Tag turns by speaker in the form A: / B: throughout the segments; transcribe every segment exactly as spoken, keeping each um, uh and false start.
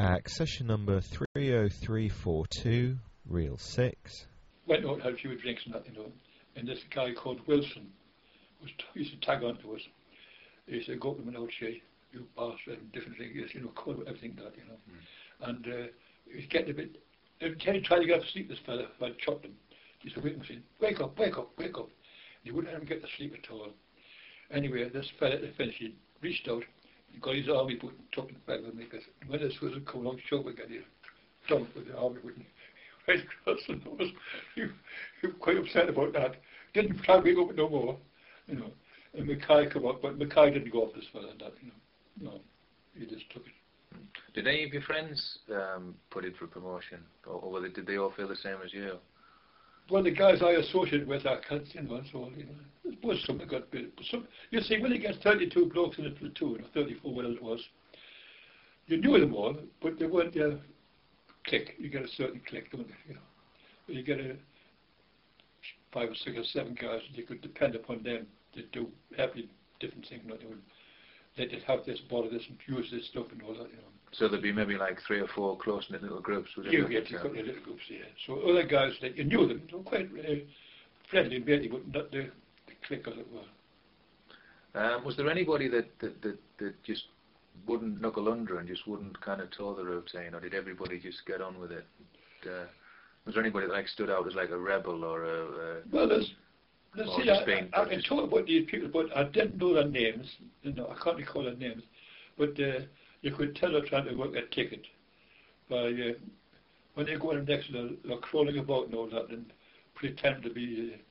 A: Accession number three oh three four two, reel six.
B: Went out and had a few drinks and that, you know. And this guy called Wilson was t- used to tag on to us. He said, go up to him and out, say, you bastard, and different things, you know, call everything that, you know. Mm. And uh, he was getting a bit, every time he tried to get to sleep, this fella, if I'd chopped him, he used to wake him saying, wake up, wake up, wake up. And he wouldn't let him get to sleep at all. Anyway, this fella at the finish, he reached out, he got his army boot and took it back with me, because when this was come along, show again, he dumped with the army boot. Right across the nose. He, he was quite upset about that. Didn't try to wake up no more, you know. And Mackay come up, but Mackay didn't go off this fella and that, you know. No, he just took it.
C: Did any of your friends um, put in for promotion, or, or were they, did they all feel the same as you?
B: Well, the guys I associated with, I can't, you know, and so on, you know. It was something that got bit. Some, you see, when you get thirty-two blokes in a platoon, or thirty-four, whatever it was, you knew them all, but they weren't your click. You get a certain click, don't you? You know. But you get a five or six or seven guys, and you could depend upon them to do every different thing. Not doing. They did have this, bother this, and use this stuff and all that, you know.
C: So there'd be maybe like three or four close-knit little groups. Would
B: you get a couple of little groups, yeah. So other guys, that you knew them, they were quite uh, friendly and matey, but not the, the click, as it were.
C: Um, was there anybody that, that, that, that just wouldn't knuckle under and just wouldn't kind of toe the routine, or did everybody just get on with it? And, uh, was there anybody that like stood out as like a rebel or a... a
B: well, there's... Let's see, I, being, I, I can talk about these people, but I didn't know their names. You know, I can't recall their names. But uh, you could tell they're trying to work a ticket by uh, when they go in next to them, they're crawling about and all that and pretend to be uh,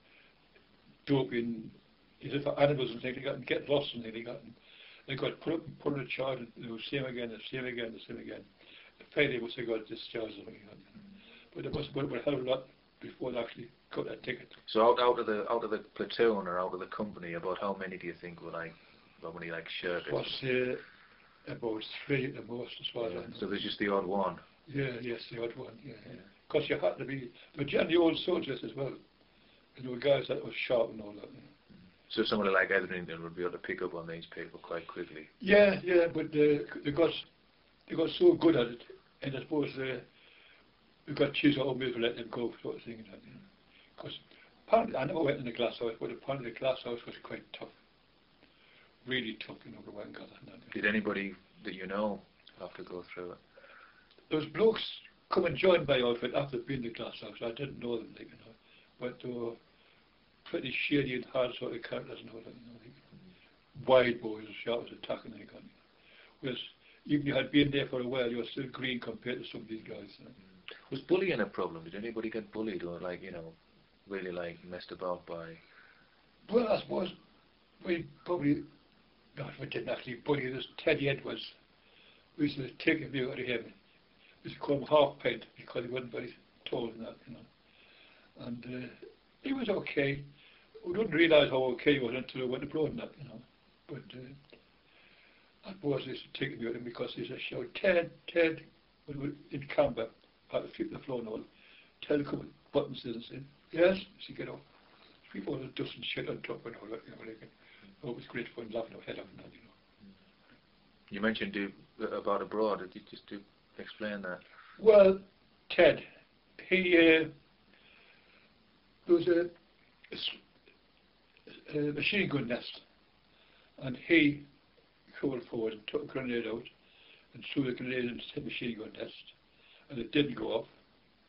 B: doping, either for animals and things like that, and get lost and things like that. And they got put up and put in a charge, and they were same again, the same again, the same again. Finally, once they got discharged, and that. But they must have went a hell of a lot before they actually got that ticket.
C: So out, out of the out of the platoon or out of the company, about how many do you think were like, how many like shirkers?
B: Was uh, about three at the most, as far
C: yeah.
B: as I know.
C: So there's just the odd one.
B: Yeah, yes, the odd one. Yeah, because yeah. you had to be, but generally old soldiers as well. You know, guys that were sharp and all that. You know.
C: So somebody like Etherington would be able to pick up on these people quite quickly.
B: Yeah, yeah, but uh, they got they got so good at it, and I suppose uh, we got cheese out of me to let them go, sort of thing. Because you know. apparently I never went in the glass house, but apparently the glass house was quite tough, really tough. You know, the one got that.
C: Did anybody that you know have to go through it?
B: Those blokes come and join my outfit after being in the glass house. I didn't know them, like, you know, but they were pretty shady and hard sort of characters and all that. You know, like, wide boys, sharp as a tack and like that. You know. Whereas even if you had been there for a while, you were still green compared to some of these guys. You know.
C: Was bullying a problem? Did anybody get bullied or like, you know, really like messed about by?
B: Well, I suppose we probably, no, we didn't actually bully this Teddy Edwards. We used to take him out of him. We used to call him half pint because he wasn't very tall and that, you know. And uh, he was okay. We didn't realise how okay he was until we went abroad and that, you know. But uh, I suppose they used to take him out of him because he used to shout, Ted, Ted, when we were in Canberra, had to flip the floor and all. Ted would come with buttons and say, yes, she get off. People were dusting shit on top and all that, you know. Like, oh, it was great fun laughing our head off and that, you know.
C: You mentioned do, about abroad. Did you just do explain that?
B: Well, Ted, he uh, there was a, a, a machine gun nest, and he crawled forward and took a grenade out and threw the grenade into the machine gun nest, and it didn't go off.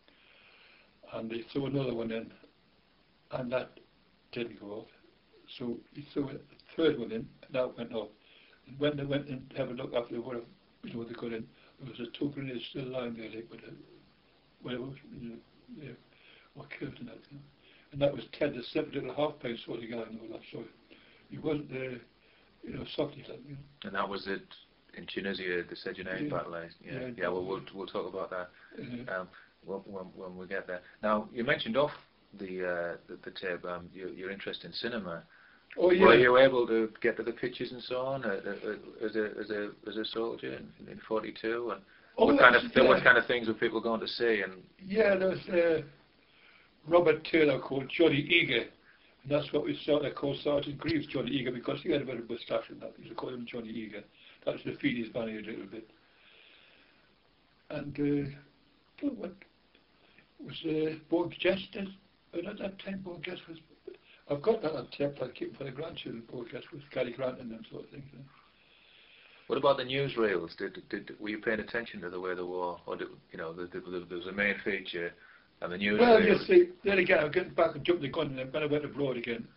B: And he threw another one in, and that didn't go off. So he threw a third one in, and that went off. And when they went in to have a look after they would have, you know, they got in, there was a two grenades still lying there, like, with a, whatever, you know, yeah, or killed in that, you know. And that was Ted, the seven little half pint sort of guy and all that, so he wasn't, uh, you know, softy like, you know.
C: And that was it in Tunisia, the Sejonet
B: yeah.
C: battle, yeah, yeah, yeah well, we'll, we'll talk about that
B: uh-huh.
C: um, when, when, when we get there. Now, you mentioned off the, uh, the, the tape, um, your, your interest in cinema.
B: Oh, yeah.
C: Were you able to get to the pictures and so on uh, uh, as a as a as a soldier in, in forty-two? And
B: oh,
C: what kind of
B: yeah.
C: what kind of things were people going to see? And
B: yeah, there was uh, Robert Taylor called Johnny Eager, and that's what we saw. They called Sergeant Greaves Johnny Eager because he had a bit of moustache and that. We used to call him Johnny Eager. That was to feed his vanity a little bit. and uh, what was uh, Borges did? And at that time, Borges was. I've got that on tape. I keep for the grandchildren. Borges was Cary Grant and them sort of things. You know.
C: What about the newsreels? Did did were you paying attention to the way the war, or did, you know, the, the, the, there was a main feature, and the newsreels?
B: Well, you see, then again, I'm getting back and jumping the gun, and then when I went abroad again,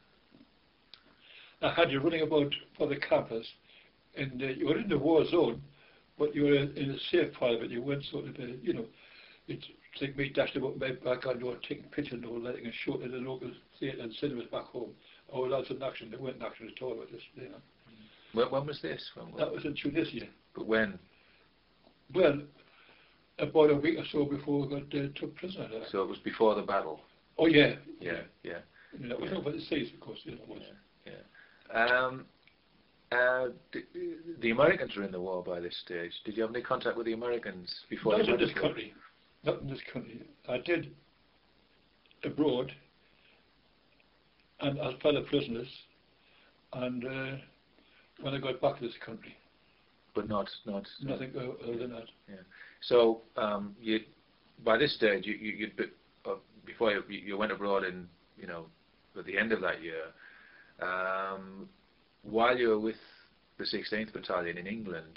B: I had you running about for the campus, and uh, you were in the war zone, but you were in a safe part of it. You weren't sort of, uh, you know, it's like me dashed about my back on, you know, taking pictures and all that, and showing in the local theatre and cinemas back home. All lads in action, they weren't in action at all, but just, you know.
C: When, when was this? When, when?
B: That was in Tunisia.
C: But when?
B: Well, about a week or so before we got uh, took prisoner.
C: So it was before the battle?
B: Oh, yeah.
C: Yeah, yeah.
B: You know, it was
C: yeah.
B: over the seas, of course, you know, it was.
C: Yeah, yeah. Um, uh, d the Americans were in the war by this stage. Did you have any contact with the Americans before?
B: Not
C: you
B: in
C: went
B: this
C: abroad?
B: country. Not in this country. I did abroad, and as fellow prisoners, and uh, when I got back to this country.
C: But not, not
B: Nothing other than that.
C: Yeah. So um, you, by this stage, you, you, you'd be, uh, before you, you went abroad in, you know, at the end of that year, um, while you were with the sixteenth Battalion in England,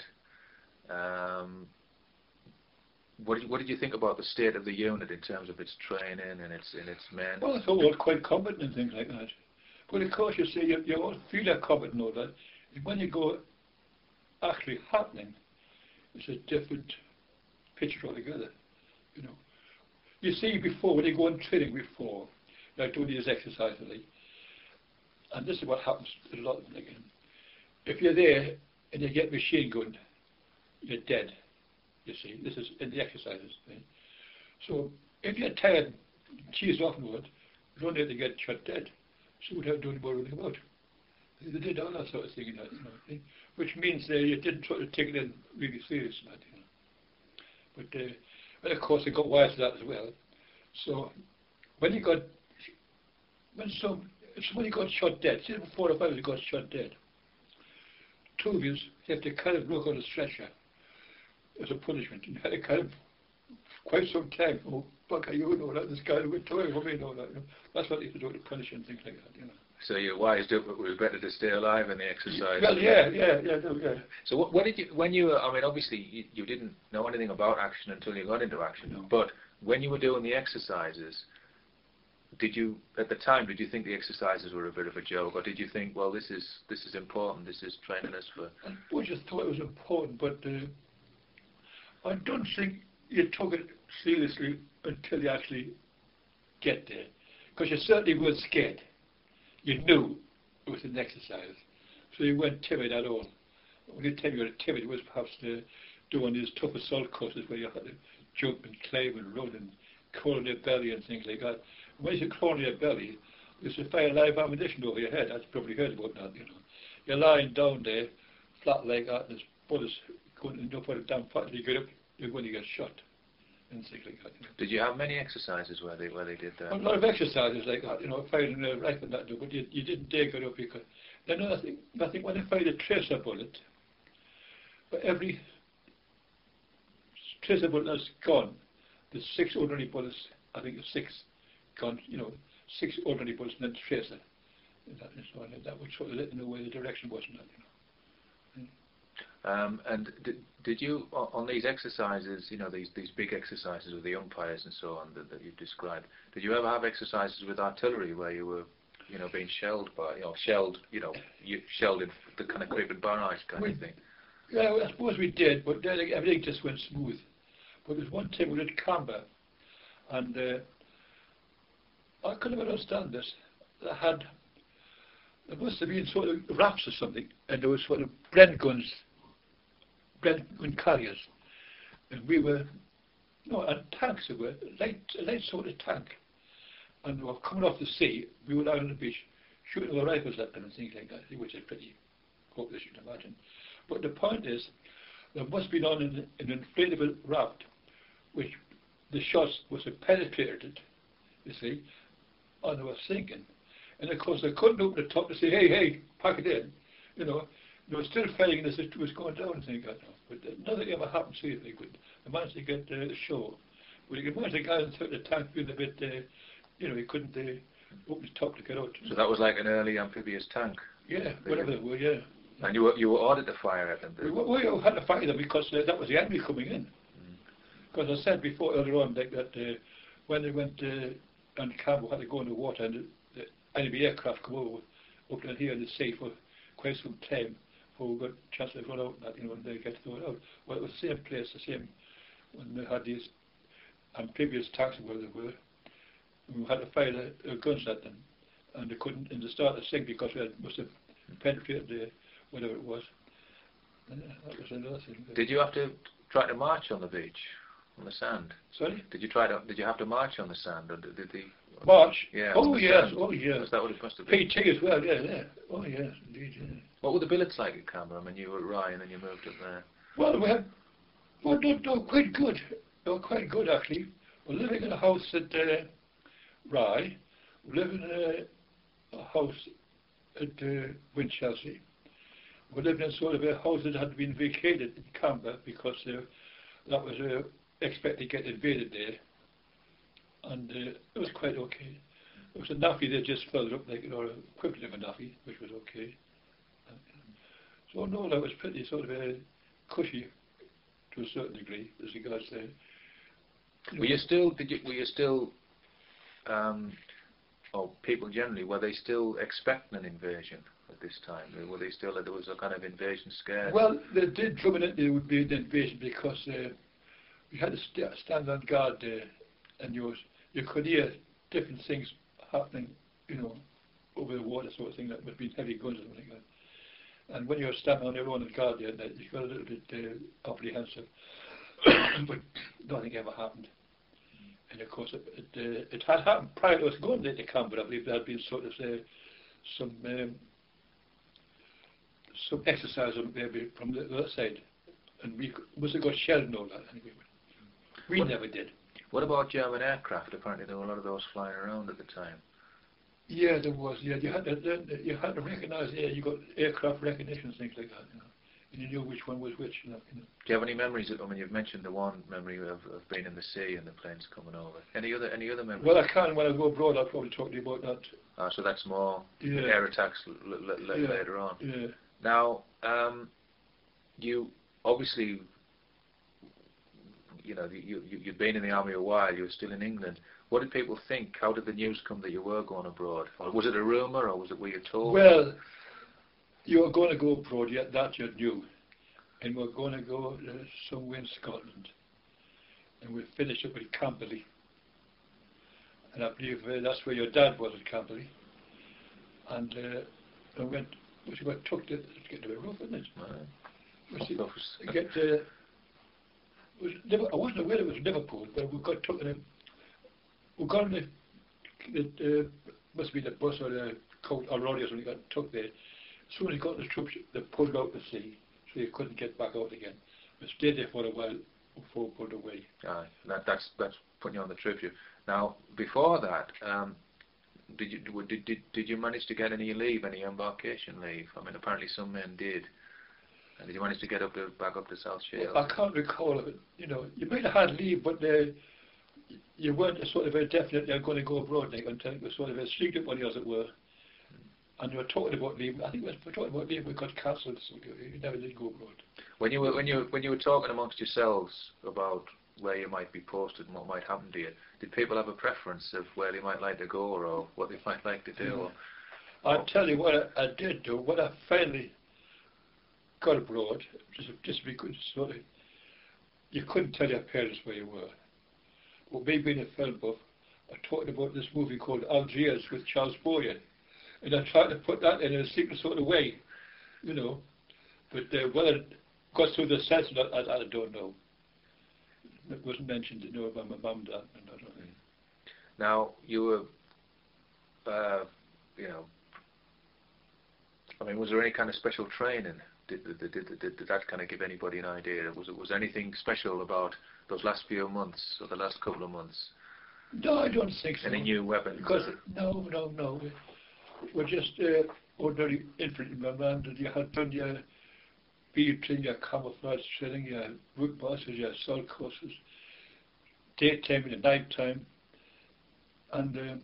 C: um, what did you, what did you think about the state of the unit in terms of its training and its and its men?
B: Well, I thought we were quite competent and things like that. But of course, you see, you, you all feel you're competent and all that. When you go actually happening, it's a different picture altogether, you know. You see, before, when you go on training before, like doing these exercises, like, and this is what happens a lot of them again. If you're there and you get machine gunned, you're dead, you see. This is in the exercises. Right? So if you're tired, cheesed off and what, you don't have to get shot dead. So we'd have to do more running about. They did all that sort of thing, you know, thing, which means uh, you didn't sort of take it in really serious, you know. But uh, and of course, it got wise to that as well. So when you got when some somebody got shot dead, say four or five of you got shot dead, two of you have to kind of look on a stretcher as a punishment. And you had to kind of quite some time. Oh, fuck, you know that this guy went away from me, know that. You know. That's what they used to do to punish and things like that, you know.
C: So you wised up it was better to stay alive in the exercise.
B: Well, yeah, yeah, yeah, no, yeah.
C: So what, what did you, when you were, I mean, obviously you, you didn't know anything about action until you got into action,
B: No.
C: but when you were doing the exercises, did you, at the time, did you think the exercises were a bit of a joke, or did you think, well, this is this is important, this is training us for...
B: I just thought it was important, but uh, I don't think you took it seriously until you actually get there, because you certainly weren't scared. You knew it was an exercise, so you weren't timid at all. The only time you were timid was perhaps to do on these tough assault courses where you had to jump and climb and run and crawl on your belly and things like that. And when you crawl on your belly, there's a fire live ammunition over your head. I've probably heard about that, you know. You're lying down there, flat like that, and there's bullets going in for the damn fat, and you get up, you're going to get shot. And things like that, you know.
C: Did you have many exercises where they where they did that?
B: A lot of exercises like that, you know, firing a rifle and that, but you, you didn't dare get up because then another thing, I think when they fired a tracer bullet, for every tracer bullet that's gone, there's six ordinary bullets, I think it's six gone, you know, six ordinary bullets and then tracer. And that, and so on, and that would sort of let you know where the direction was and that, you know.
C: Um, and did, did you, on these exercises, you know, these these big exercises with the umpires and so on that, that you've described, did you ever have exercises with artillery where you were, you know, being shelled by, you know, shelled, you know, you shelled in the kind of creeping barrage kind
B: we,
C: of thing?
B: Yeah, well, I suppose we did, but then everything just went smooth. But there's one time we did Canberra, and uh, I couldn't understand this. I had, there must have been sort of rafts or something, and there was sort of Bren guns, Bren gun carriers, and we were, no, and tanks there were, light, a light sort of tank, and we were coming off the sea, we were out on the beach, shooting the rifles at them and things like that, which is pretty hopeless, you can imagine. But the point is, there must be on an, an inflatable raft, which the shots was penetrated, you see, and they were sinking. And of course, they couldn't open the top to say, hey, hey, pack it in. You know, they were still fighting as it was going down and things like that. But uh, nothing ever happened to you. They could they managed to get uh, ashore. But you could imagine the guy who took the tank being a bit, uh, you know, he couldn't uh, open his top to get out.
C: So that was like an early amphibious tank.
B: Yeah, whatever they were, yeah.
C: And you were you were ordered to fire at them.
B: We, we had to fight them because uh, that was the enemy coming in. Because mm. I said before earlier on like, that uh, when they went uh, and Campbell had to go in the water and the, the enemy aircraft come over up down here in the sea for quite some time before we got a chance to run out and that, you know, and they get thrown out. Well, it was the same place, the same when they had these amphibious tanks where they were. We had to fire the, the guns at them, and they couldn't, and they started to sink because we had, must have penetrated the whatever it was. And that was another thing.
C: Did you have to try to march on the beach, on the sand?
B: Sorry?
C: Did you try to? Did you have to march on the sand, or did, did the
B: march?
C: Yeah.
B: Oh yes,
C: sand?
B: oh yes.
C: Was that what it must have been?
B: P T as well, yeah, yeah. Oh yes, indeed, yeah.
C: What were the billets like at Canberra? I mean, you were at Rye and then you moved up there.
B: Well, we had, well, no, no, quite good. They were quite good actually. We're living in a house at uh, Rye. We live in a, a house at uh, Winchelsea. We lived in sort of a house that had been vacated in Canberra because uh, that was uh, expected to get invaded there, and uh, it was quite okay. There was a naffy there just further up, like, or equivalent of a naffy, which was okay. So no, that was pretty sort of uh, cushy to a certain degree as regards to. You
C: were you still? Did you? Were you still? Um, or people generally, were they still expecting an invasion at this time? Were they still, there was a kind of invasion scare?
B: Well, they did drum it, there would be an invasion because uh, we had to st stand on guard there, and you, was, you could hear different things happening, you know, over the water sort of thing, that would be heavy guns and something like that. And when you were standing on your own guard there, you got a little bit uh, apprehensive, but nothing ever happened. And of course, it, it, uh, it had happened prior to us going there to Canberra. I believe there had been sort of uh, some um, some exercise on maybe from the other side, and we must have got shelled and all that. Anyway, we
C: what,
B: never did.
C: What about German aircraft? Apparently, there were a lot of those flying around at the time.
B: Yeah, there was. Yeah, you had to learn, you had to recognise. Yeah, you got aircraft recognition and things like that. You know, and you knew which one was which. You know. You know.
C: Do you have any memories? Of, I mean, you've mentioned the one memory of, of being in the sea and the planes coming over. Any other? Any other memories?
B: Well, I can. When I go abroad, I'll probably talk to you about that.
C: Ah, so that's more
B: yeah.
C: air attacks l l
B: yeah.
C: later on.
B: Yeah.
C: Now, um, you obviously, you know, you, you, you'd been in the army a while, you were still in England. What did people think? How did the news come that you were going abroad? Or was it a rumour, or was it, were you told?
B: Well, you were going to go abroad, yet that you knew. And we're going to go uh, somewhere in Scotland. And we'll finish up at Camberley. And I believe uh, that's where your dad was, at Camberley. And uh, I went... Which we took to, it's getting a bit rough, isn't it?
C: Right.
B: We get, uh, was Liverpool, I wasn't aware it was Liverpool, but we got took in a, we got on the, the uh, must be the bus or the coach or rodeo, when we got took there. As soon as we got the troops, they pulled out to sea, so you couldn't get back out again. We stayed there for a while before we pulled away.
C: Aye, that, that's that's putting you on the trip. You now before that. Um, Did you did, did did you manage to get any leave, any embarkation leave? I mean, apparently some men did. And did you manage to get up to back up to South Shields?
B: Well, I can't recall of it. You know, you might have had leave, but uh, you weren't a sort of a definite. You're going to go abroad like, until it was sort of a secret one, as it were. And you were talking about leave. I think we were talking about leave. We got cancelled, so you never did go abroad.
C: When you were when you when you were talking amongst yourselves about where you might be posted and what might happen to you, did people have a preference of where they might like to go or what they might like to do?
B: Yeah.
C: Or,
B: I'll tell you what I, I did do. When I finally got abroad, just, just because sort of, you couldn't tell your parents where you were. Well, me being a film buff, I talked about this movie called Algiers with Charles Boyer, and I tried to put that in a secret sort of way, you know. But uh, whether it got through the sense or not, I, I don't know. It wasn't mentioned, you know, by my mum and dad. And I don't know.
C: Now, you were, uh, you know, I mean, was there any kind of special training? Did, did, did, did, did that kind of give anybody an idea? Was it was there anything special about those last few months or the last couple of months?
B: No, I don't think so.
C: Any new weapons?
B: Because, no, no, no. We're just uh, ordinary infantrymen, and you had done your speed training, your camouflage training, your route marches, your assault courses, daytime and night time, and um,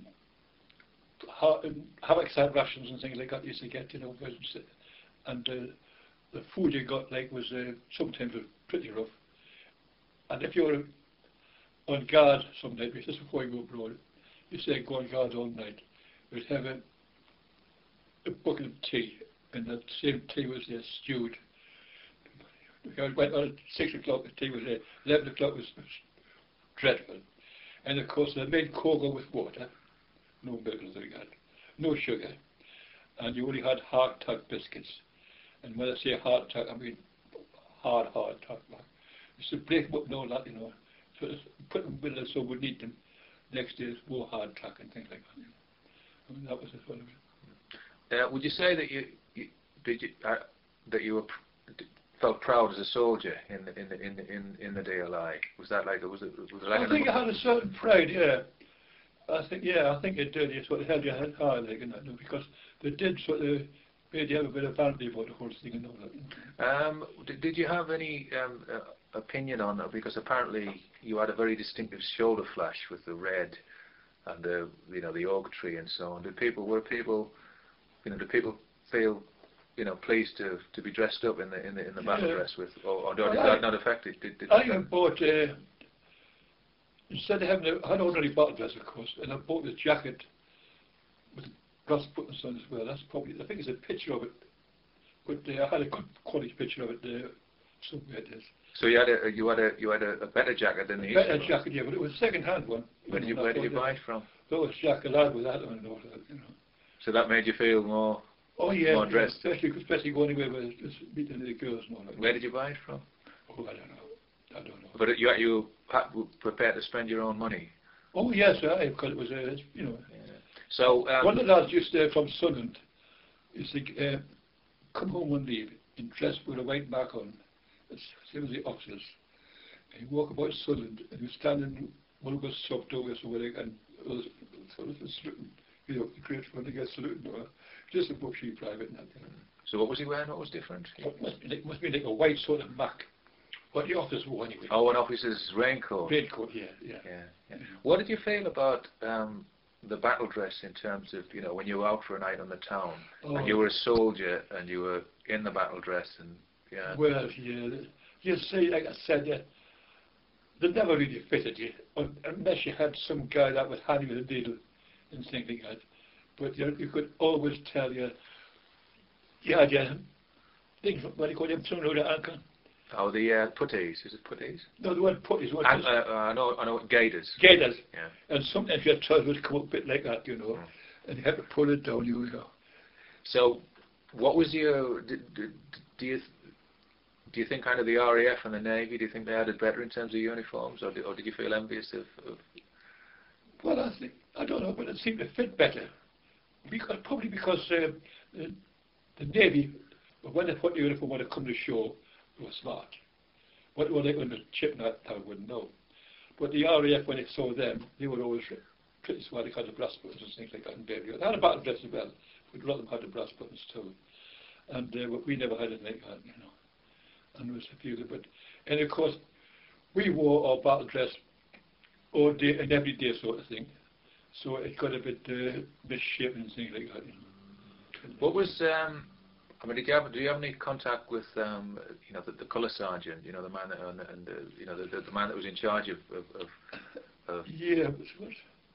B: how, havoc side rations and things like that you used to get, you know, and uh, the food you got like was uh, sometimes was pretty rough. And if you were on guard some night, just before you go abroad, you say go on guard all night, you'd have a, a bucket of tea, and that same tea was there stewed. Because went on at six o'clock, the tea was there. Eleven o'clock was, was dreadful. And of course, they made cocoa with water, no milk or anything like that, no sugar, and you only had hardtack biscuits. And when I say hardtack, I mean hard, hardtack. Like. You should break them up and all that, you know. So put them with us so we'd eat them. Next day, it's more hardtack and things like that. You know. I mean, that was the fun of it.
C: Uh, would you say that you, you did you uh, that you were pr felt proud as a soldier in the in the in the, in, in the D L I? Was that like was it? Was it like
B: I think I had a certain pride, yeah. I think yeah, I think it did. You sort of held your head high, like, and that, you know, because they did sort of made you have a bit of vanity about the whole thing and all that. You know.
C: Um, did, did you have any um, uh, opinion on it? Because apparently you had a very distinctive shoulder flash with the red and the you know the oak tree and so on. Did people were people you know did people feel you know pleased to to be dressed up in the in the in the battle
B: yeah.
C: dress with or, or did
B: well,
C: that
B: I,
C: not affect it? Did, did
B: I even bought uh, instead of having a, I had ordinary battle dress, of course, and I bought this jacket with brass buttons on as well. That's probably I think there's a picture of it, but uh, I had a good quality picture of it uh, somewhere. It is.
C: So you had a you had a you had a, a better jacket than the
B: better
C: Eastern
B: jacket, yeah, but it was a second-hand one.
C: Where did you
B: know,
C: where did you
B: that
C: buy it from?
B: That was Jack Lad with that one and all that, you know.
C: So that made you feel more
B: Oh yeah,
C: more
B: yeah,
C: dressed.
B: especially especially going anywhere with just meeting the girls and all that.
C: Where did you buy it from?
B: Oh, I don't know. I don't know.
C: But you you were prepared to spend your own money.
B: Oh yes, I because it was uh, you know.
C: Yeah. So um,
B: one of the lads used uh, from Sunderland used to uh, come home one day in dress with a white mark on, it's same as the officers. And he walk about Sunderland and he was standing one of us soft over so where and was sort of saluting, you know, the great fun to get saluting or just a bushie private and that. You know.
C: So what was he wearing? What was different?
B: It must be like must be like a white sort of mark. What the officers wore anyway.
C: Oh, an officer's raincoat.
B: Raincoat, yeah, yeah.
C: Yeah, yeah. What did you feel about um, the battle dress in terms of, you know, when you were out for a night on the town
B: Oh.
C: and you were a soldier and you were in the battle dress and, yeah.
B: Well, yeah, you see, like I said, yeah, they never really fitted you, un unless you had some guy that was handy with a needle and things like that. But you, know, you could always tell you, you had your things, what do you call them, something like that, ankle?
C: Oh, the uh, puttees. Is it puttees?
B: No, the word putties. What
C: And, uh, uh, I know, I know, gaiters.
B: Gaiters.
C: Yeah.
B: And sometimes your trousers would come up a bit like that, you know,
C: Mm.
B: and you had to pull it down, you know.
C: So, what was your, did, did, do you, do you think kind of the R A F and the Navy, do you think they had it better in terms of uniforms, or did, or did you feel envious of, of?
B: Well, I think, I don't know, but it seemed to fit better. Because, probably because uh, the, the Navy, when they put the uniform when they come to shore, they were smart. What they were like on the ship and that, I wouldn't know. But the R A F, when they saw them, they were always pretty smart. They had the brass buttons and things like that. And they had a battle dress as well, but a lot of them had the brass buttons too. And uh, we never had anything like that, you know. And there was a few, but and of course, we wore our battle dress all day and every day, sort of thing. So it got a bit uh, misshapen and things like that. You know.
C: What was, um, I mean, did you have, do you have any contact with, um, you know, the, the colour sergeant, you know, the man that, and, and the, you know, the, the, the man that was in charge of, of, of, of
B: Yeah, it was what?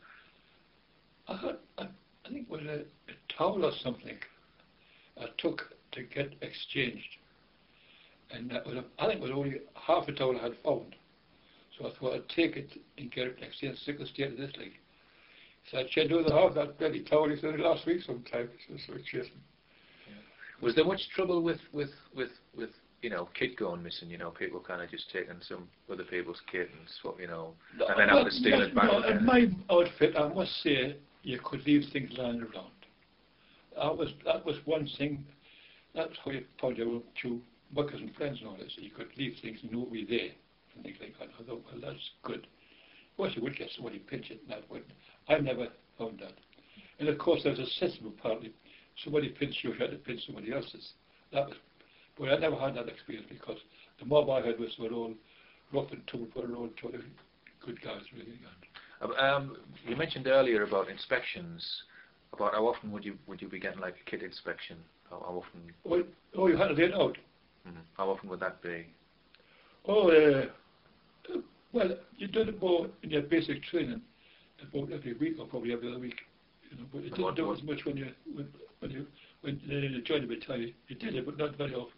B: I had, I, I think it was a, a towel or something I took to get exchanged. And that was a, I think it was only half a towel I had found. So I thought I'd take it and get it exchanged, stick the state of this league. So I checked over the half that bloody towel he said last week sometime. So, so chasing.
C: Was there much trouble with, with, with, with you know, kit going missing, you know, people kind of just taking some other people's kit and swap, you know,
B: No,
C: and then
B: well,
C: having to steal
B: no,
C: it back
B: no,
C: again?
B: in my outfit, I must say, you could leave things lying around. That was, that was one thing, that's how you found your two workers and friends and all this. You could leave things and know we there, and things like that. I thought, well, that's good. Of course, you would get somebody pinch it, and that would. I never found that. And of course, there's a system apparently. Somebody pinched you, you had to pinch somebody else's. That was But I never had that experience because the mob I had was were all rough and tumble, but were all totally good guys, really.
C: Um, um, you mentioned earlier about inspections. About how often would you would you be getting like a kit inspection? How, how often?
B: Oh, oh, you had it in out.
C: Mm-hmm. How often would that be?
B: Oh, uh, well, you did it more in your basic training, about every week or probably every other week. You know, but it
C: And
B: didn't
C: what-
B: do
C: what-
B: as much when you when, when you when you joined the battalion. You did it, but not very often.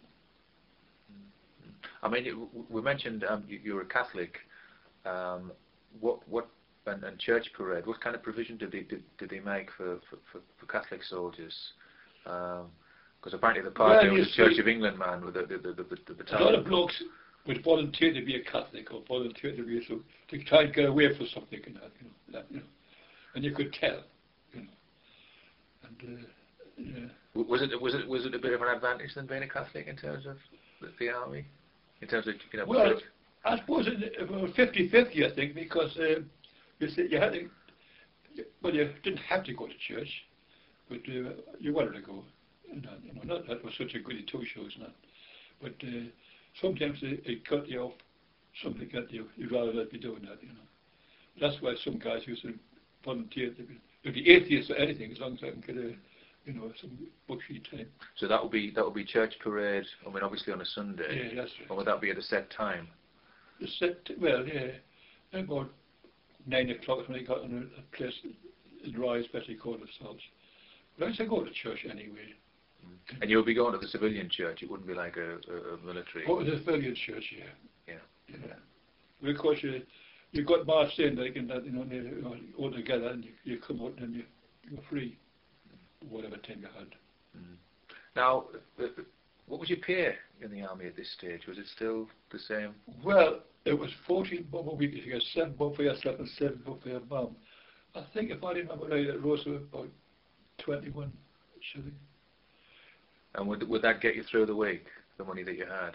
C: I mean, you, we mentioned um, you, you're a Catholic. Um, what what and, and church parade? What kind of provision did they did, did they make for, for, for, for Catholic soldiers? Because apparently the
B: Well,
C: party
B: you
C: was a Church
B: see,
C: of England man with the the, the, the, the
B: a
C: battalion.
B: lot of blokes would volunteer to be a Catholic or volunteer to be so to try and get away from something and that, you know, that, you know, and you could tell, you know, and uh, yeah.
C: W- Was it was it was it a bit of an advantage than being a Catholic in terms of the, the army, in terms of you know?
B: Well,
C: church?
B: I suppose it, it was fifty fifty, I think, because um, you see, you had to, you- well, you didn't have to go to church, but uh, you wanted to go. And, uh, you know, not that it was such a goody two shoes, not. But uh, sometimes it, it got you off something that you you'd rather not be doing that, you know. That's why some guys used to volunteer to be, to be atheists or anything, as long as I can get a, you know, some bucksheet time.
C: So that would be that would be church parade. I mean, obviously on a Sunday.
B: Yeah, that's right.
C: Or would that be at a set time?
B: The set, well, yeah, about nine o'clock when I got in a, a place in Rye, especially called the Salts. But I used to go to church anyway.
C: And you would be going to the civilian church. It wouldn't be like a, a, a military.
B: Go to the civilian church, yeah.
C: Yeah.
B: Yeah. But of course, you you got marched in like in that, you know, and you, you know, all together, and you, you come out and you you're free, whatever time you had.
C: Mm. Now, uh, uh, what was your pay in the army at this stage? Was it still the same?
B: Well, it was fourteen bob a week. If you get seven bob for yourself and seven bob for your mum. I think if I remember right, it rose to about twenty-one shillings.
C: And would would that get you through the week? The money that you had?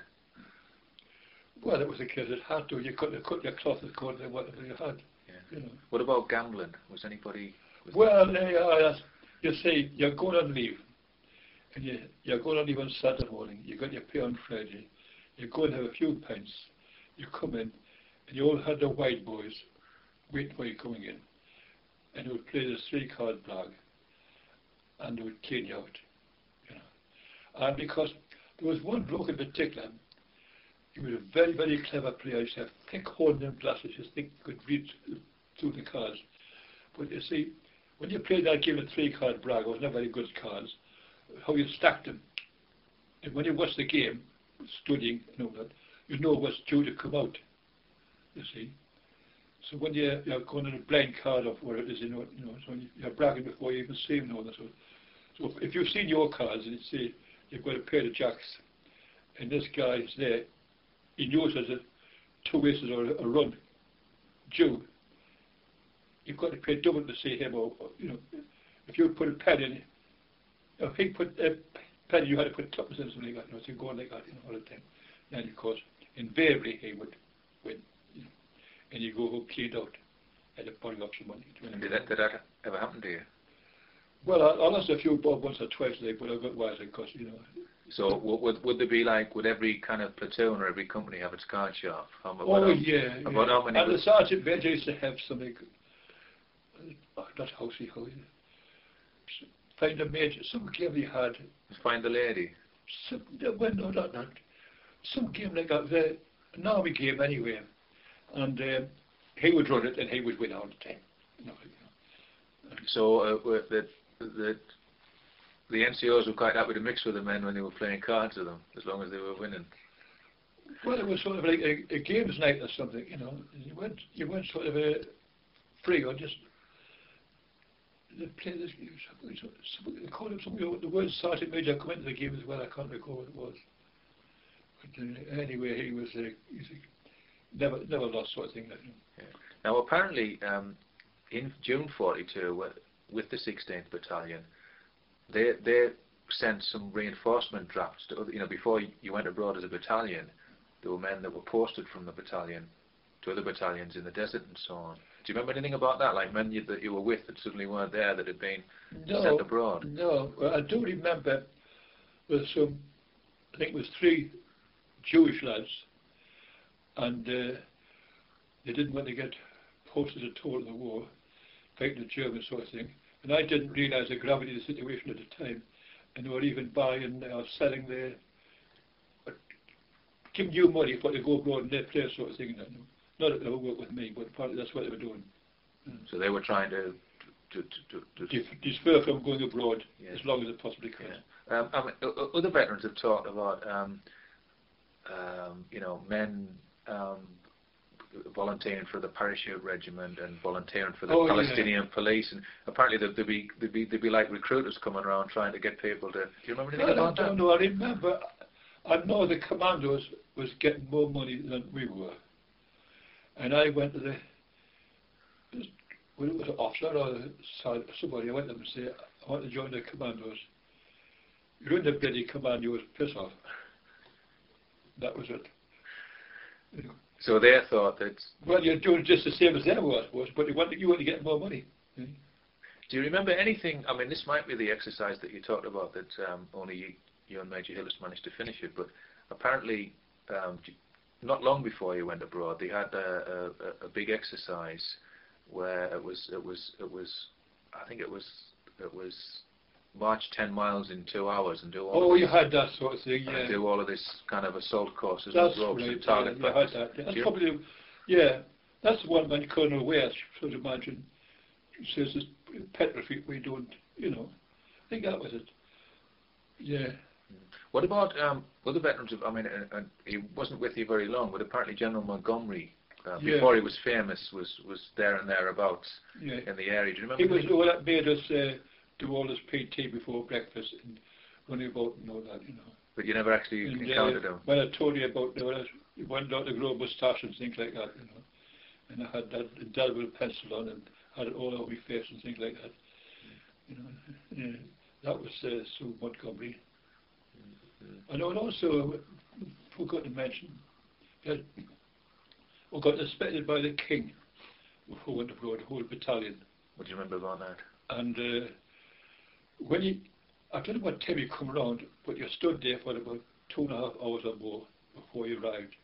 B: Well, it was a case it had to. You couldn't cut your cloth according to whatever you had.
C: Yeah.
B: You know.
C: What about gambling? Was anybody? Was
B: Well, there you are. That's, you see, you're going on leave, and you, you're going on leave on Saturday morning. You got your pay on Friday. You go and have a few pints. You come in, and you all had the white boys waiting for you coming in, and they would play the three-card blag, and they would clean you out. You know, and because there was one bloke in particular. He was a very, very clever player. He used to have thick horn-rimmed glasses. You think you could read through the cards. But you see, when you played that game of three-card brag, it was not very good cards, how you stacked them. And when you watch the game, studying and all that, you know what's due to come out, you see. So when you, you're going on a blind card of where it is, you know, you know so you're bragging before you even see them and all that. So, so if you've seen your cards and you see you've got a pair of jacks, and this guy is there, he knows there's a two aces or a, a run due. You've got to pay double to see him, or, or you know, if you put a pen in, if he put a pen, you had to put tuppence in something like that, you know, so you go on like that, you know, all the time. Then of course, invariably he would win, you know, and you go home cleaned out, and putting up some money.
C: And did that, did that ever happen to you?
B: Well, I, I lost a few bob once or twice, like, but I got wiser because, you know.
C: So w- would would there be like, would every kind of platoon or every company have its card shop? How, m-
B: Oh
C: what, um,
B: yeah,
C: about
B: yeah.
C: how many
B: And the
C: would-
B: sergeant major used to have something, uh, not housey, how find a major, some game he had,
C: Find the lady.
B: some, well, no, not, not, some game like that, the, an army game anyway, and um, he would run it and he would win all the time. You know, you know.
C: So uh, were the, the the N C Os were quite happy to mix with the men when they were playing cards with them, as long as they were winning.
B: Well, it was sort of like a, a games night or something, you know. You went, you went sort of a free or just they play this. They called him something. The word sergeant major come into the game as well. I can't recall what it was. But uh, anyway, he was uh, he's a, never never lost sort of thing. Like, you know.
C: Yeah. Now apparently, um, in June forty-two, with, with the sixteenth Battalion, they they sent some reinforcement drafts. To other, you know, before you went abroad as a battalion, there were men that were posted from the battalion to other battalions in the desert and so on. Do you remember anything about that? Like men you, that you were with that suddenly weren't there, that had been
B: No,
C: sent abroad?
B: no. Well, I do remember with some I think it was three Jewish lads, and uh, they didn't want to get posted at all in the war, fighting the Germans sort of thing. And I didn't realise the gravity of the situation at the time, and they were even buying or uh, selling their, uh, giving you money for to go abroad in their place sort of thing. Not that they would work with me, but apparently that's what they were doing. Mm.
C: So they were trying to to to, to, to
B: defer from going abroad,
C: yes.
B: as long as they possibly could.
C: Yeah. Um, I mean, other veterans have talked about, um, um, you know, men um, volunteering for the parachute regiment and volunteering for the
B: oh,
C: Palestinian
B: yeah.
C: police, and apparently there'd, there'd be there'd be there'd be like recruiters coming around trying to get people to. Do you remember anything
B: well,
C: about
B: I don't
C: that?
B: know. I remember. I know the commandos was getting more money than we were, and I went to the. Well, it was an officer or somebody. I went to them and said, "I want to join the commandos." You're in the bloody commandos, piss off. That was it. You know.
C: So they thought that.
B: Well, you're doing just the same as they were, was, but you want to, you want to get more money. Mm.
C: Do you remember anything? I mean, this might be the exercise that you talked about that um, only you, you and Major Hillis managed to finish it, but apparently, um, not long before you went abroad, they had a, a, a big exercise where it was it was it was I think it was it was march ten miles in two hours and do all.
B: Oh,
C: of
B: you
C: this,
B: had that sort of thing, yeah.
C: And do all of this kind of assault courses
B: That's
C: with ropes
B: right,
C: and target
B: yeah, you
C: practice.
B: had that. Yeah. That's
C: you?
B: probably, yeah, that's the one when Colonel West, I should imagine, says this petrified we don't, you know. I think that was it. Yeah.
C: What about um, other veterans? Of, I mean, uh, uh, he wasn't with you very long, but apparently General Montgomery, uh,
B: yeah.
C: before he was famous, was was there and thereabouts
B: yeah.
C: in the area. Do you remember?
B: He was the one that made us uh, do all this P T before breakfast and running about and all that, you know.
C: But you never actually
B: and,
C: encountered
B: uh,
C: him.
B: When I told you about the he went out to grow moustache and things like that, you know. And I had that indelible pencil on and had it all over my face and things like that. You know, yeah, that was uh, Sue Montgomery. Mm-hmm. And I also forgot to mention that we got inspected by the King before we went abroad, the whole battalion.
C: What do you remember about that?
B: And uh, when you, I don't know what time you come round, but you stood there for about two and a half hours or more before you arrived.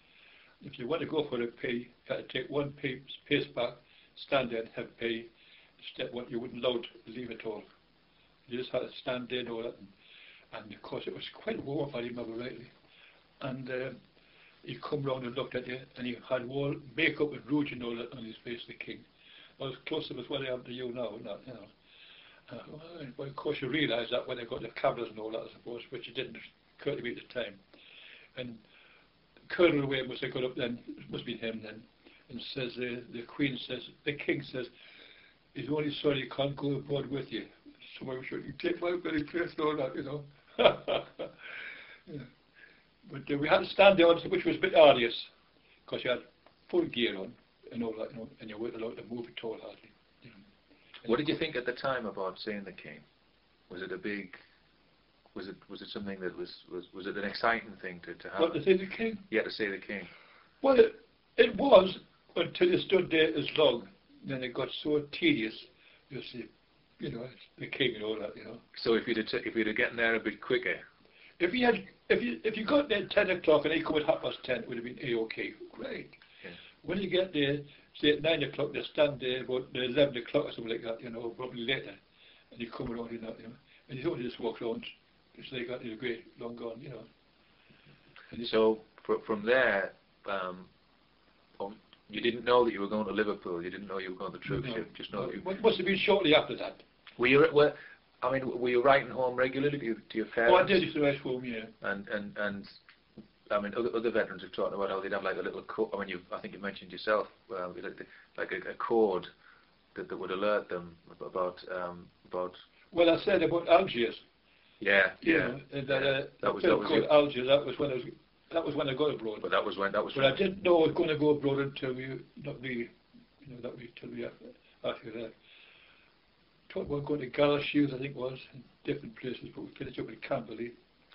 B: If you want to go for a pee, you had to take one pee, pace back, stand there and have a pee. Step one, you wouldn't allowed to leave at all. You just had to stand there and all that. And, and of course it was quite warm, if I remember rightly. And uh, he come round and looked at you, and he had all makeup and rouge and all that on his face, the King. Well, as close to what I am to you now, not, you know. Uh, well, well, of course you realise that when they got the cameras and all that, I suppose, which you didn't occur to me at the time. And Colonel Wayne must have got up then, it must be him then, and says, uh, the Queen says, the King says, he's only sorry he can't go abroad with you. So I'm sure you take my very place and all that, you know. Yeah. But uh, we had to stand there, which was a bit arduous, because you had full gear on and all that, you know, and you weren't allowed to move at all hardly. You know.
C: What did you think at the time about seeing the King? Was it a big, was it was it something that was, was, was it an exciting thing to, to have?
B: What, to see the King?
C: Yeah, to see the King.
B: Well, it, it was, until you stood there as long, then it got so tedious, you see, you know, the King and all that, you know.
C: So if you'd have t if you'd have gotten there a bit quicker.
B: If you had, if you if you got there at ten o'clock and he come at half past ten, it would have been a-okay. Great.
C: Yeah.
B: When you get there, say at nine o'clock, they stand there about eleven o'clock or something like that, you know, probably later, and you come around, you know, you know, and you only just walk around, it's like that, you're great, long gone, you know. And
C: so fr from there, um, you didn't know that you were going to Liverpool. You didn't know you were going to the troop
B: no,
C: ship. Just know
B: no,
C: that you.
B: It must have been shortly after that.
C: Were you? Were, I mean, were you writing home regularly to, your- to your parents?
B: Oh, I did used to write home, yeah.
C: And and and I mean, other, other veterans have talked about how they'd have like a little code. I mean, you I think you mentioned yourself, uh, like, the, like a, a code that, that would alert them about um, about.
B: Well, I said about Algiers.
C: Yeah,
B: You
C: yeah.
B: know, and that,
C: yeah.
B: uh,
C: that was
B: a
C: that
B: film
C: was.
B: called
C: Your,
B: Algiers. That was when I was. That was when I got abroad.
C: but that was when that was.
B: But
C: when,
B: I didn't know I was going to go abroad until we, not really, you know, that we till we after, after that. Talked about going to Galashiels, I think it was, in different places, but we finished up in Camberley.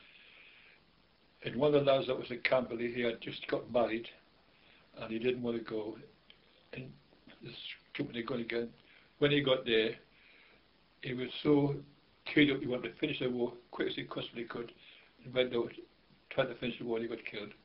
B: And one of the lads that was in Camberley, he had just got married, and he didn't want to go. And this company going again. When he got there, he was so keyed up, he wanted to finish the war quick as he possibly could, and went out tried to finish the war, he got killed.